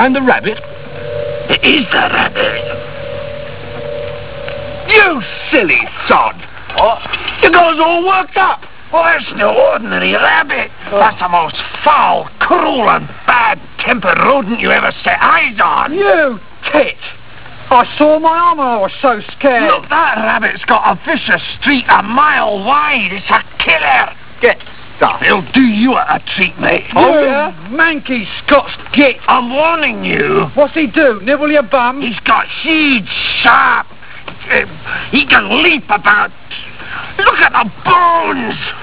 And the rabbit? It is the rabbit. You silly sod! What? You got us all worked up! Well, that's no ordinary rabbit. That's the most foul, cruel and bad-tempered rodent you ever set eyes on. You tit! I saw my arm and I was so scared. Look, that rabbit's got a vicious streak a mile wide. It's a killer. Get stuffed. He'll do you a treat, mate. Oh, yeah? Manky Scots git. I'm warning you. What's he do? Nibble your bum? He's got huge, sharp... he can leap about... Look at the bones!